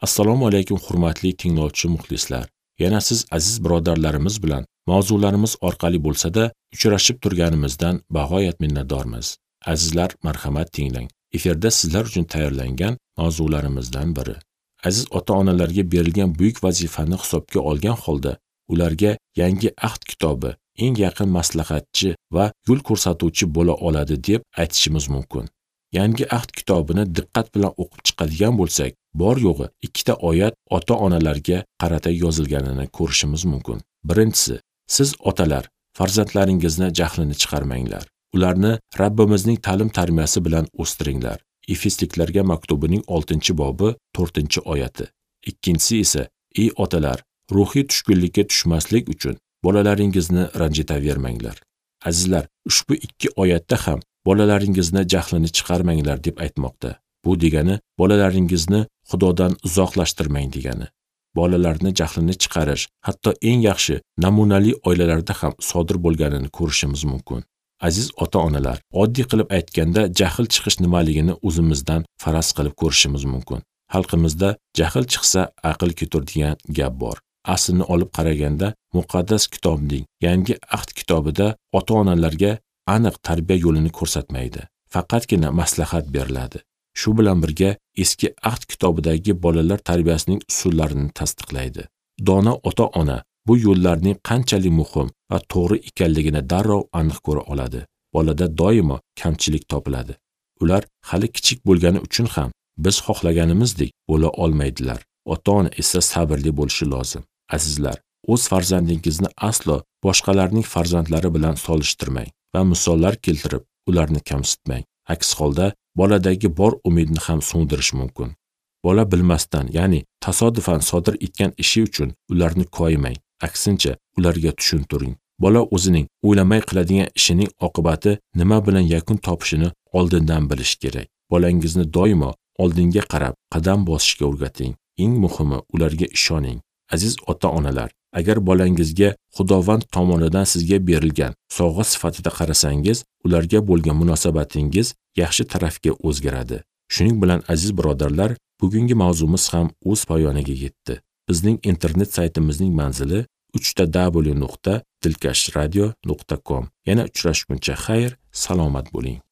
Assalomu alaykum hurmatli tinglovchi muxlislar. Yana siz aziz birodarlarimiz bilan mavzularimiz orqali bo'lsa-da uchrashib turganimizdan bag'oyat minnatdormiz. Azizlar, marhamat tinglang. Efirda sizlar uchun tayyorlangan mavzularimizdan biri. Aziz ota-onalarga berilgan buyuk vazifani hisobga olgan holda ularga yangi ahd kitobi eng yaqin maslahatchi va yo'l ko'rsatuvchi bo'la oladi deb aytishimiz mumkin. Yangi ahd kitobini diqqat bilan o'qib chiqadigan bo'lsak, bor yo'g'i 2 oyat ota-onalarga qarata yozilganini ko'rishimiz mumkin. Birinchisi, siz otalar farzandlaringizni jahlini chiqarmanglar. Ularni Rabbimizning ta'lim-tarbiyasi bilan o'stiringlar. Efesliklarga maktubining 6-bobi 4-oyati. Ikkinchisi esa, ey otalar, ruhiy tushkunlikka tushmaslik uchun bolalaringizni ranjitavermanglar. Azizlar, ushbu 2 oyatda ham bolalaringizni jahlini chiqarmanglar deb aytmoqda. Bu degani bolalaringizni Xudodan uzoqlashtirmang degani. Bolalarni jahlini chiqarish hatto eng yaxshi namunali oilalarda ham sodir bo'lganini ko'rishimiz mumkin. Aziz ota-onalar, oddiy qilib aytganda jahl chiqish nimaligini o'zimizdan faraz qilib ko'rishimiz mumkin. Xalqimizda jahl chiqsa aql ketur degan gap bor. Aslini olib qaraganda muqaddas kitobning yangi ahd kitobida ota-onalarga aniq tarbiya yo'lini ko'rsatmaydi. Faqatgina maslahat beriladi. Shu bilan birga eski ahd kitobidagi bolalar tarbiyasining usullarini tasdiqlaydi. Dono ota-ona bu yo'llarning qanchalik muhim va to'g'ri ekanligini darrov aniq ko'ra oladi. Bolada doimo kamchilik topiladi. Ular hali kichik bo'lgani uchun ham biz xohlaganimizdek bo'la olmaydilar. Ota-ona esa sabrli bo'lishi lozim. Azizlar, o'z farzandingizni aslo boshqalarning farzandlari bilan solishtirmang va misollar keltirib ularni kamsitmang. Aks holda boladagi bor umidni ham so'ndirish mumkin. Bola bilmasdan, ya'ni tasodifan sodir etgan ishi uchun ularni koyimang. Aksincha, ularga tushuntiring. Bola o'zining o'ylamay qiladigan ishining oqibati nima bilan yakun topishini oldindan bilish kerak. Bolangizni doimo oldinga qarab qadam bosishga o'rgating. Eng muhimi, ularga ishoning. Aziz ota-onalar, agar bolangizga Xudovand tomonidan sizga berilgan sovg'a sifatida qarasangiz, ularga bo'lgan munosabatingiz yaxshi tarafga o'zgaradi. Shuning bilan aziz birodarlar, bugungi mavzumiz ham o'z poyoniga yetdi. Bizning internet saytimizning manzili www.dilkashradio.com. Yana uchrashguncha xayr, salomat bo'ling.